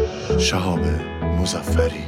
شهاب مظفری.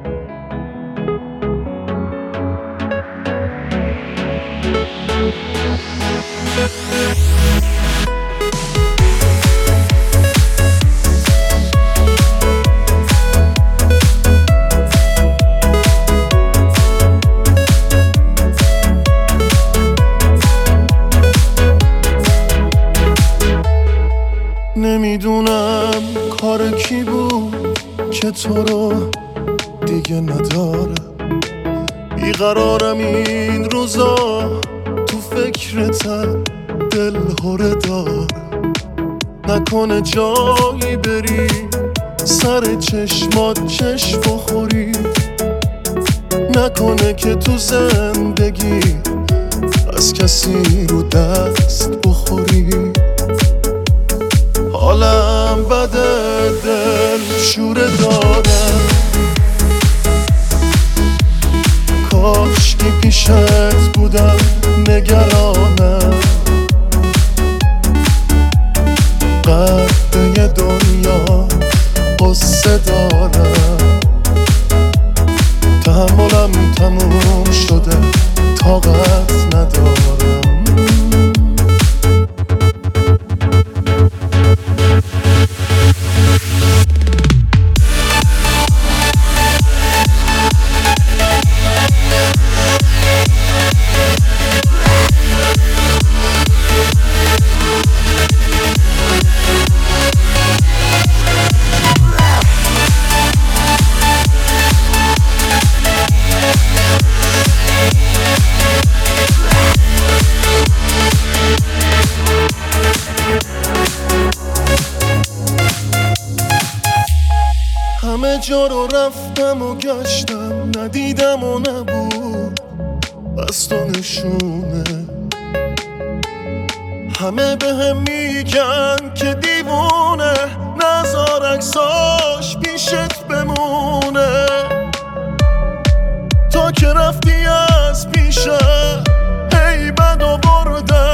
نمیدونم کار کی بود که تو رو دیگه نداره. بیقرارم این روزا، تو فکرتم دل هره داره. نکنه جایی بری سر چشمات چشم بخوری، نکنه که تو زندگی از کسی رو دست بخوری. حالم بده، دل شوره دارم، کاشکی پیشت بودم نگرانم. قدر دنیا قصه دارم، تحملم تموم شده، طاقت ندارم. همه جا رو رفتم و گشتم، ندیدم و نبود بس تو نشونه. همه بهم میگن که دیوونه، نزار عکساش پیشت بمونه. تا که رفتی از پیشم هی بد و بردم،